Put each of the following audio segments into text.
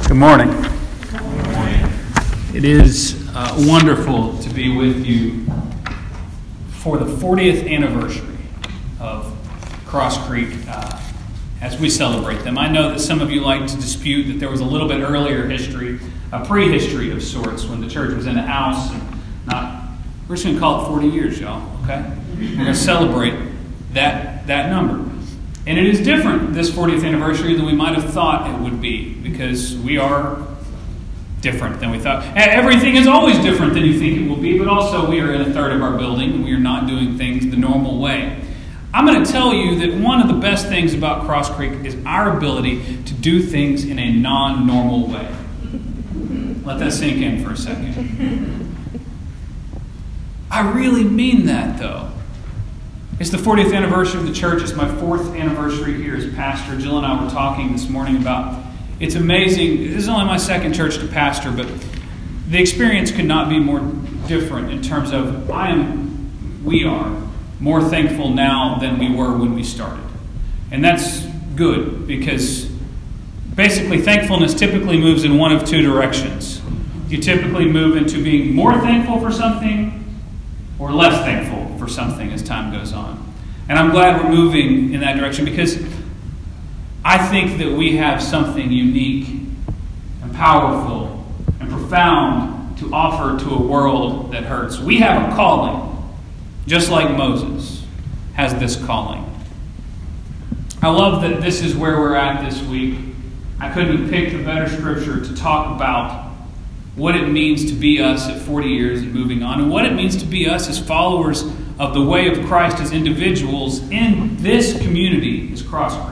Good morning. It is wonderful to be with you for the 40th anniversary of Cross Creek as we celebrate them. I know that some of you like to dispute that there was a little bit earlier history, a prehistory of sorts, when the church was in a house. We're just going to call it 40 years, y'all, okay? We're going to celebrate that number. And it is different, this 40th anniversary, than we might have thought it would be, because we are different than we thought. Everything is always different than you think it will be, but also we are in a third of our building, and we are not doing things the normal way. I'm going to tell you that one of the best things about Cross Creek is our ability to do things in a non-normal way. Let that sink in for a second. I really mean that, though. It's the 40th anniversary of the church. It's my 4th anniversary here as pastor. Jill and I were talking this morning about, it's amazing. This is only my 2nd church to pastor, but the experience could not be more different in terms of we are more thankful now than we were when we started. And that's good, because basically thankfulness typically moves in one of two directions. You typically move into being more thankful for something or less thankful for something as time goes on. And I'm glad we're moving in that direction, because I think that we have something unique and powerful and profound to offer to a world that hurts. We have a calling, just like Moses has this calling. I love that this is where we're at this week. I couldn't have picked a better scripture to talk about what it means to be us at 40 years and moving on, and what it means to be us as followers of the way of Christ as individuals in this community as Cross Creek.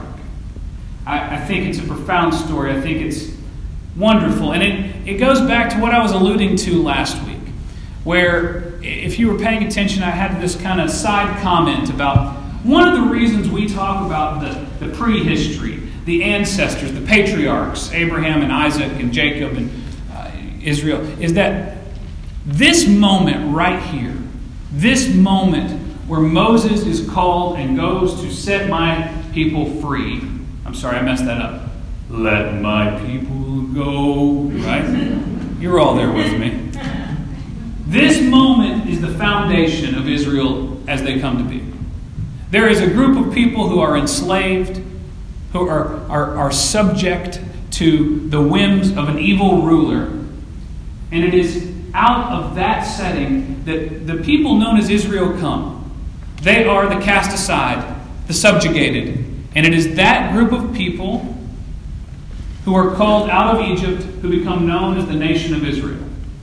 I think it's a profound story. I think it's wonderful. And it goes back to what I was alluding to last week, where if you were paying attention, I had this kind of side comment about one of the reasons we talk about the prehistory, the ancestors, the patriarchs, Abraham and Isaac and Jacob and Israel, is that this moment right here, this moment where Moses is called and goes to set my people free. I'm sorry, I messed that up. Let my people go, right? You're all there with me. This moment is the foundation of Israel as they come to be. There is a group of people who are enslaved, who are subject to the whims of an evil ruler. And it is out of that setting that the people known as Israel come. They are the cast aside, the subjugated. And it is that group of people who are called out of Egypt who become known as the nation of Israel.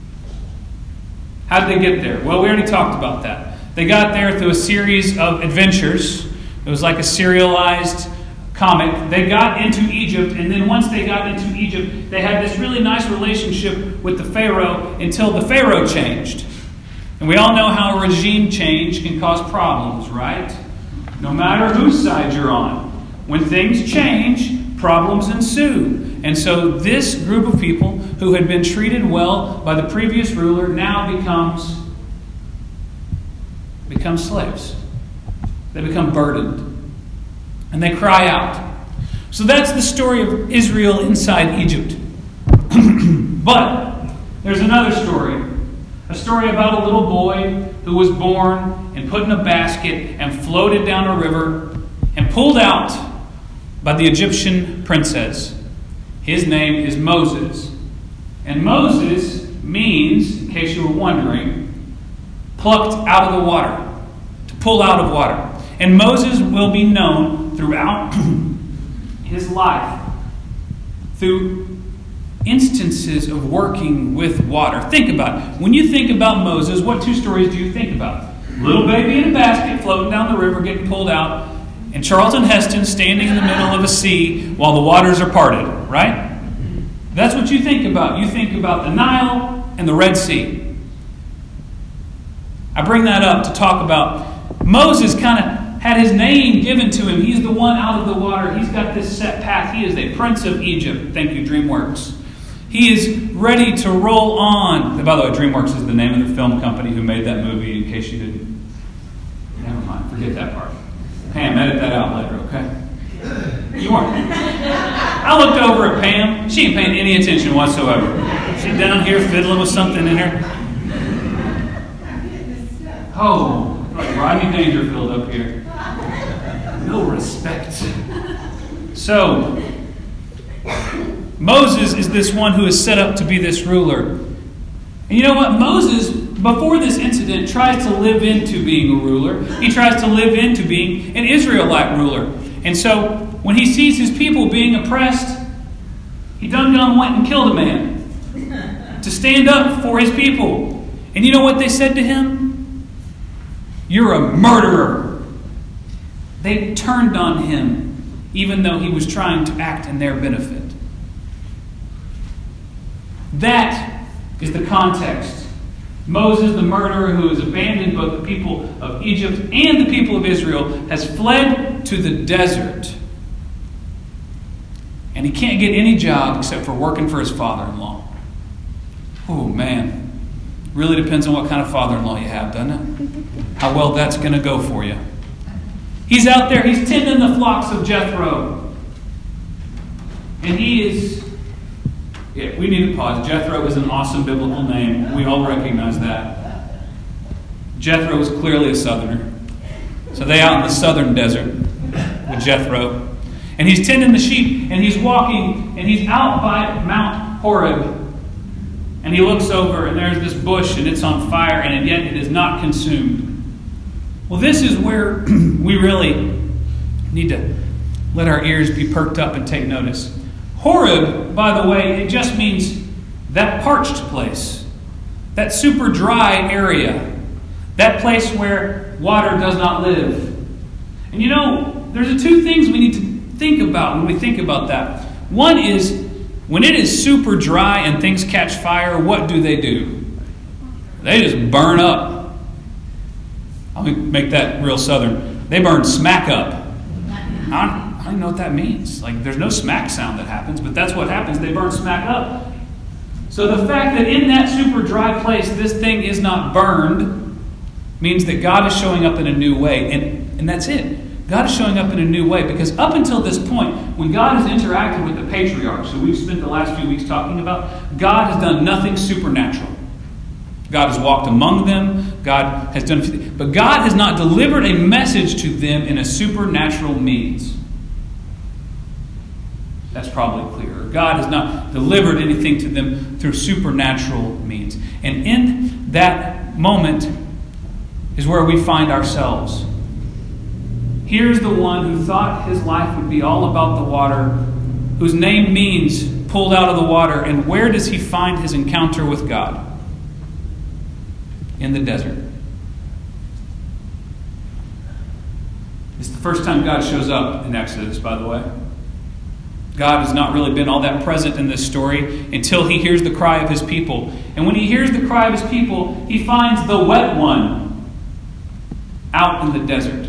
How did they get there? Well, we already talked about that. They got there through a series of adventures. It was like a serialized comic. They got into Egypt, and then once they got into Egypt, they had this really nice relationship with the Pharaoh until the Pharaoh changed. And we all know how a regime change can cause problems, right? No matter whose side you're on. When things change, problems ensue. And so this group of people who had been treated well by the previous ruler now become slaves. They become burdened. And they cry out. So that's the story of Israel inside Egypt. But there's another story. A story about a little boy who was born and put in a basket and floated down a river and pulled out by the Egyptian princess. His name is Moses. And Moses means, in case you were wondering, plucked out of the water. To pull out of water. And Moses will be known throughout his life through instances of working with water. Think about it. When you think about Moses, what two stories do you think about? Little baby in a basket floating down the river getting pulled out, and Charlton Heston standing in the middle of a sea while the waters are parted, right? That's what you think about. You think about the Nile and the Red Sea. I bring that up to talk about Moses kind of had his name given to him. He's the one out of the water. He's got this set path. He is a prince of Egypt. Thank you, DreamWorks. He is ready to roll on. By the way, DreamWorks is the name of the film company who made that movie, in case you didn't. Never mind. Forget that part. Pam, edit that out later, okay? You weren't. I I looked over at Pam. She ain't paying any attention whatsoever. She's down here fiddling with something in her. Oh, like Rodney Dangerfield up here. No respect. So, Moses is this one who is set up to be this ruler. And you know what? Moses, before this incident, tries to live into being a ruler. He tries to live into being an Israelite ruler. And so, when he sees his people being oppressed, he done went and killed a man to stand up for his people. And you know what they said to him? You're a murderer. They turned on him, even though he was trying to act in their benefit. That is the context. Moses, the murderer who has abandoned both the people of Egypt and the people of Israel, has fled to the desert. And he can't get any job except for working for his father-in-law. Oh, man. Really depends on what kind of father-in-law you have, doesn't it? How well that's going to go for you. He's out there. He's tending the flocks of Jethro. And he is... Yeah, we need to pause. Jethro is an awesome biblical name. We all recognize that. Jethro was clearly a southerner. So they out in the southern desert with Jethro. And he's tending the sheep, and he's walking, and he's out by Mount Horeb. And he looks over, and there's this bush, and it's on fire, and yet it is not consumed. Well, this is where we really need to let our ears be perked up and take notice. Horeb, by the way, it just means that parched place, that super dry area, that place where water does not live. And you know, there's two things we need to think about when we think about that. One is, when it is super dry and things catch fire, what do? They just burn up. I'll make that real southern. They burn smack up. I don't know what that means. Like, there's no smack sound that happens, but that's what happens. They burn smack up. So the fact that in that super dry place this thing is not burned means that God is showing up in a new way. And that's it. God is showing up in a new way, because up until this point, when God has interacted with the patriarchs, who we've spent the last few weeks talking about, God has done nothing supernatural. God has walked among them. God has done, but God has not delivered a message to them in a supernatural means. That's probably clearer. God has not delivered anything to them through supernatural means. And in that moment is where we find ourselves. Here's the one who thought his life would be all about the water, whose name means pulled out of the water. And where does he find his encounter with God? In the desert. It's the first time God shows up in Exodus, by the way. God has not really been all that present in this story until he hears the cry of his people. And when he hears the cry of his people, he finds the wet one out in the desert.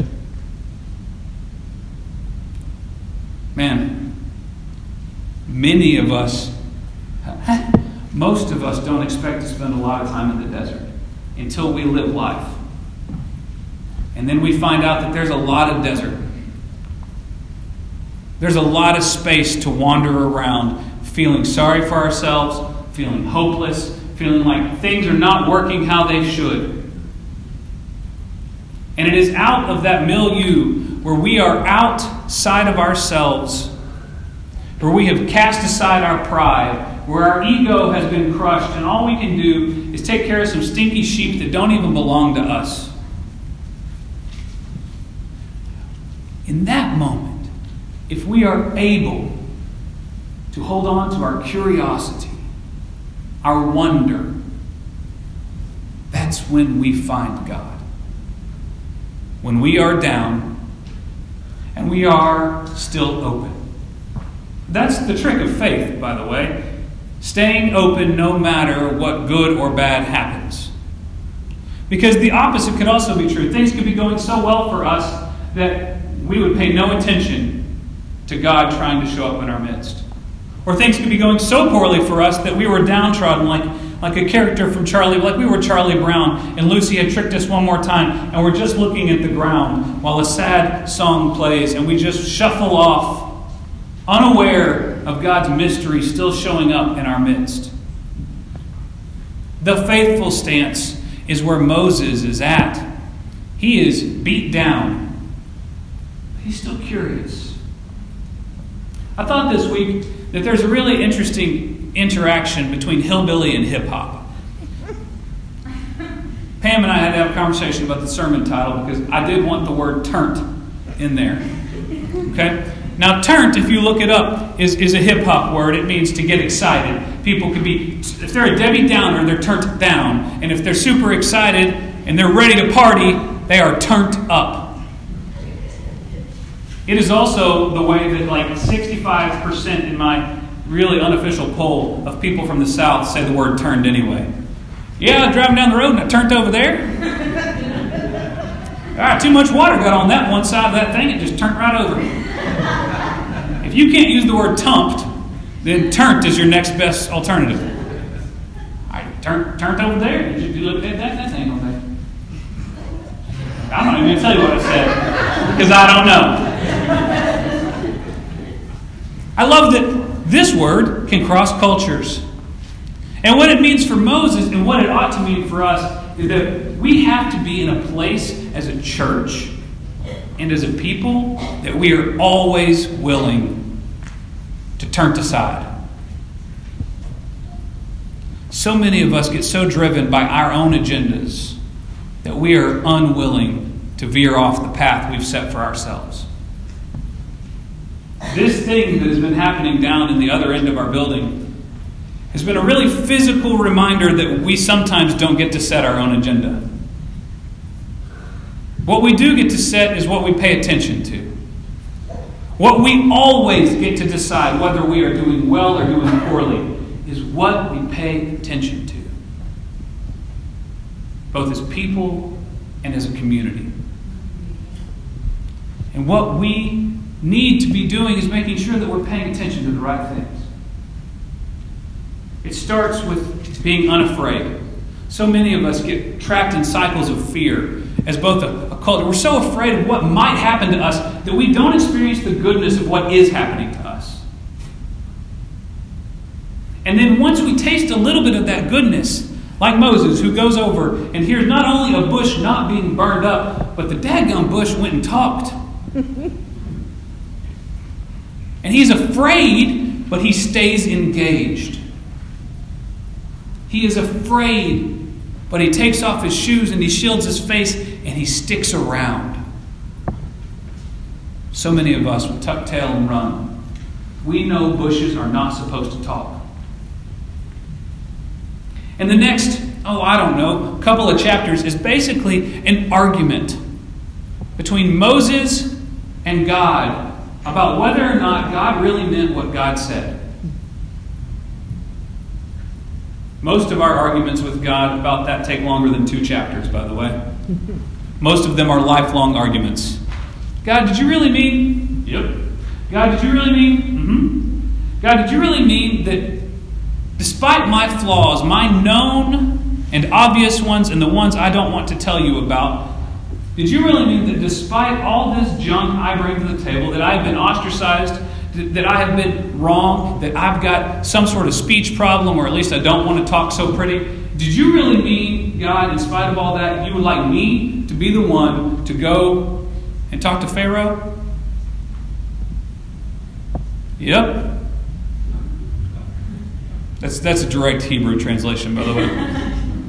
Man, many of us, most of us don't expect to spend a lot of time in the desert until we live life. And then we find out that there's a lot of desert. There's a lot of space to wander around, feeling sorry for ourselves, feeling hopeless, feeling like things are not working how they should. And it is out of that milieu where we are outside of ourselves, where we have cast aside our pride, where our ego has been crushed, and all we can do is take care of some stinky sheep that don't even belong to us. In that moment, if we are able to hold on to our curiosity, our wonder, that's when we find God. When we are down and we are still open. That's the trick of faith, by the way. Staying open no matter what good or bad happens. Because the opposite could also be true. Things could be going so well for us that we would pay no attention to God trying to show up in our midst. Or things could be going so poorly for us that we were downtrodden like a character from Charlie, like we were Charlie Brown, and Lucy had tricked us one more time, and we're just looking at the ground while a sad song plays, and we just shuffle off, unaware of God's mystery still showing up in our midst. The faithful stance is where Moses is at. He is beat down. He's still curious. I thought this week that there's a really interesting interaction between hillbilly and hip-hop. Pam and I had to have a conversation about the sermon title because I did want the word turnt in there. Okay? Now, turnt, if you look it up, is a hip-hop word. It means to get excited. People could be, if they're a Debbie Downer, they're turnt down. And if they're super excited and they're ready to party, they are turnt up. It is also the way that like 65% in my really unofficial poll of people from the South say the word turned anyway. Yeah, driving down the road and I turned over there. Too much water got on that one side of that thing, it just turned right over. If you can't use the word tumped, then turnt is your next best alternative. I turned over there. Did you look at that thing over there? I'm not even going to tell you what I said because I don't know. I love that this word can cross cultures. And what it means for Moses and what it ought to mean for us is that we have to be in a place as a church and as a people that we are always willing to turn aside. So many of us get so driven by our own agendas that we are unwilling to veer off the path we've set for ourselves. This thing that has been happening down in the other end of our building has been a really physical reminder that we sometimes don't get to set our own agenda. What we do get to set is what we pay attention to. What we always get to decide whether we are doing well or doing poorly is what we pay attention to, both as people and as a community. And what we need to be doing is making sure that we're paying attention to the right things. It starts with being unafraid. So many of us get trapped in cycles of fear as both a culture. We're so afraid of what might happen to us that we don't experience the goodness of what is happening to us. And then once we taste a little bit of that goodness, like Moses, who goes over and hears not only a bush not being burned up, but the daggum bush went and talked. And he's afraid, but he stays engaged. He is afraid, but he takes off his shoes and he shields his face and he sticks around. So many of us would tuck tail and run. We know bushes are not supposed to talk. And the next, couple of chapters is basically an argument between Moses and God about whether or not God really meant what God said. Most of our arguments with God about that take longer than 2 chapters, by the way. Most of them are lifelong arguments. God, did you really mean? Yep. God, did you really mean? Mm-hmm. God, did you really mean that despite my flaws, my known and obvious ones and the ones I don't want to tell you about, did you really mean that despite all this junk I bring to the table, that I have been ostracized, that I have been wrong, that I've got some sort of speech problem, or at least I don't want to talk so pretty? Did you really mean, God, in spite of all that, you would like me to be the one to go and talk to Pharaoh? Yep. That's a direct Hebrew translation, by the way.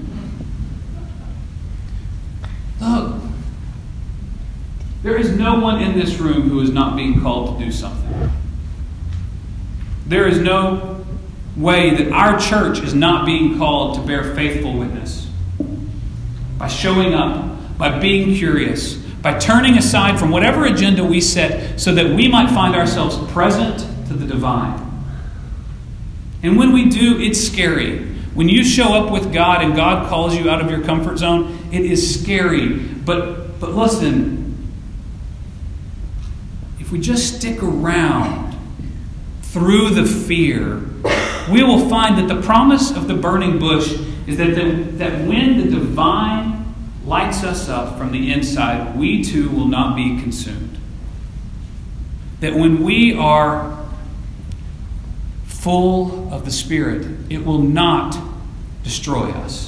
Look, there is no one in this room who is not being called to do something. There is no way that our church is not being called to bear faithful witness. By showing up, by being curious, by turning aside from whatever agenda we set so that we might find ourselves present to the divine. And when we do, it's scary. When you show up with God and God calls you out of your comfort zone, it is scary. But listen, if we just stick around through the fear, we will find that the promise of the burning bush is that when the divine lights us up from the inside, we too will not be consumed. That when we are full of the Spirit, it will not destroy us.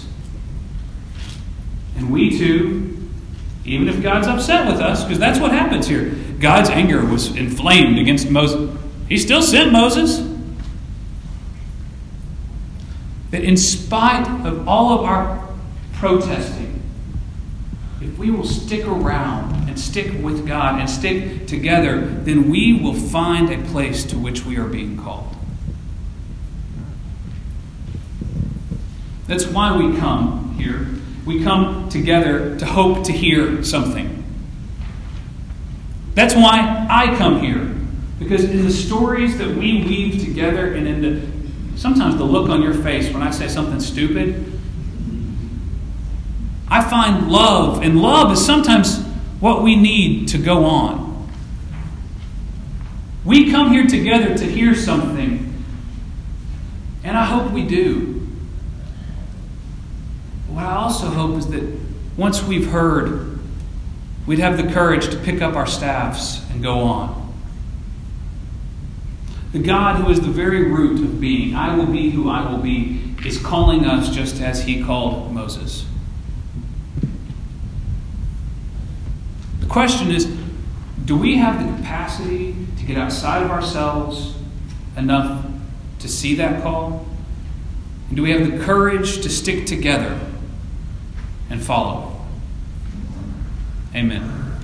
And we too, even if God's upset with us, because that's what happens here. God's anger was inflamed against Moses. He still sent Moses. That in spite of all of our protesting, if we will stick around and stick with God and stick together, then we will find a place to which we are being called. That's why we come here. We come together to hope to hear something. That's why I come here. Because in the stories that we weave together and in sometimes the look on your face when I say something stupid, I find love. And love is sometimes what we need to go on. We come here together to hear something. And I hope we do. What I also hope is that once we've heard, we'd have the courage to pick up our staffs and go on. The God who is the very root of being, I will be who I will be, is calling us just as He called Moses. The question is, do we have the capacity to get outside of ourselves enough to see that call? And do we have the courage to stick together and follow? Amen.